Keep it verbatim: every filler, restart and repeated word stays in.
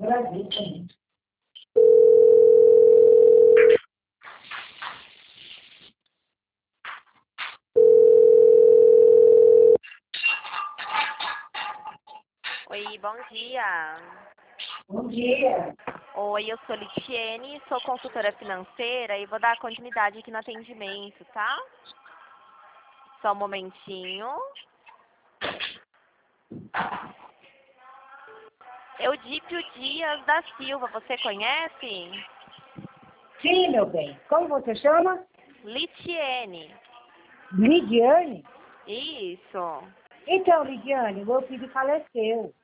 Brasil também. Oi, bom dia. Bom dia. Oi, eu sou Litiene, sou consultora financeira e vou dar continuidade aqui no atendimento, tá? Só um momentinho. Eudípio Dias da Silva, você conhece? Sim, meu bem. Como você chama? Litiene. Lidiane? Isso. Então, Lidiane, meu filho faleceu.